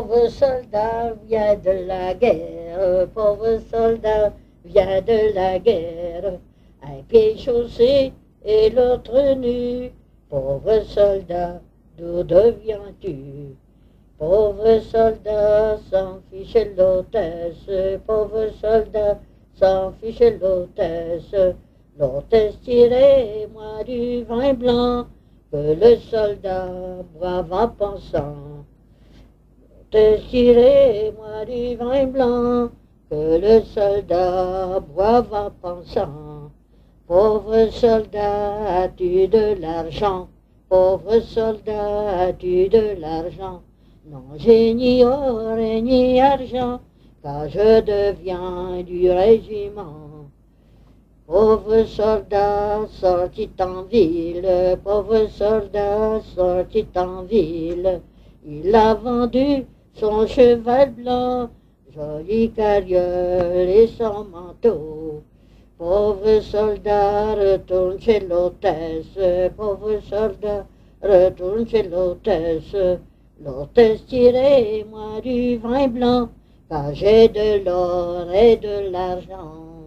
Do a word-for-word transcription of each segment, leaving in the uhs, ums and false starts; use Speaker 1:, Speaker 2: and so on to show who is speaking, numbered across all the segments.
Speaker 1: Pauvre soldat vient de la guerre, pauvre soldat vient de la guerre, un pied chaussé et l'autre nu. Pauvre soldat, d'où deviens-tu? Pauvre soldat, s'en fiche l'hôtesse, pauvre soldat, s'en fiche l'hôtesse. L'hôtesse tirait, moi du vin blanc, que le soldat boive en pensant. L'hôtesse tirait, moi du vin blanc, que le soldat boive en pensant. Pauvre soldat, as-tu de l'argent? Pauvre soldat, as-tu de l'argent? Non, j'ai ni or et ni argent, car je deviens du régiment. Pauvre soldat sorti en ville, pauvre soldat sorti en ville, il a vendu son cheval blanc, joli carriole et son manteau. Pauvre soldat, retourne chez l'hôtesse, pauvre soldat, retourne chez l'hôtesse. L'hôtesse tirait, moi du vin blanc, car j'ai de l'or et de l'argent.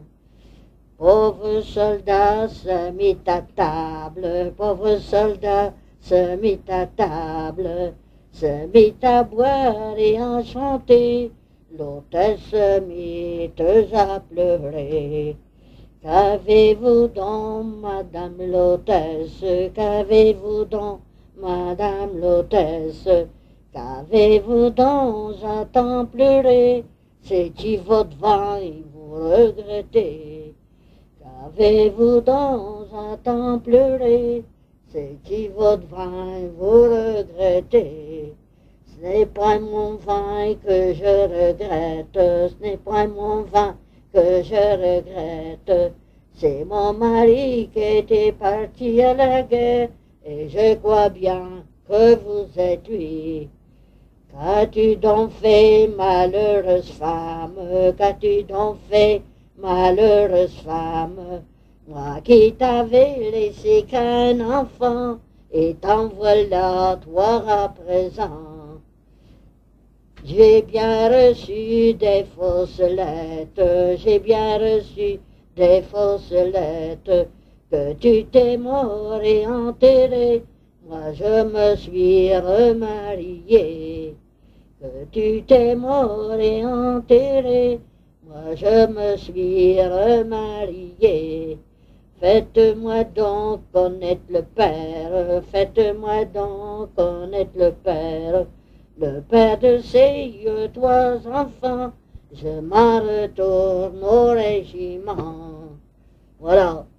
Speaker 1: Pauvre soldat se mit à table, pauvre soldat se mit à table, se mit à boire et à chanter, l'hôtesse se mit à pleurer. Qu'avez-vous donc, madame l'hôtesse, qu'avez-vous donc, madame l'hôtesse, qu'avez-vous donc à tant pleurer, c'est-y votre vin et vous regrettez. Qu'avez-vous donc à tant pleurer, c'est-y votre vin et vous regrettez. Ce n'est pas mon vin que je regrette, ce n'est pas mon vin que je regrette, c'est mon mari qui était parti à la guerre, et je crois bien que vous êtes lui. Qu'as-tu donc fait, malheureuse femme, qu'as-tu donc fait, malheureuse femme, moi qui t'avais laissé qu'un enfant, et t'en voilà toi à présent. J'ai bien reçu des fausses lettres, j'ai bien reçu des fausses lettres, que tu t'es mort et enterré, moi je me suis remarié. Que tu t'es mort et enterré, moi je me suis remarié. Faites-moi donc connaître le Père, faites-moi donc connaître le Père, le père de ces trois enfants, je m'en retourne au régiment. Voilà.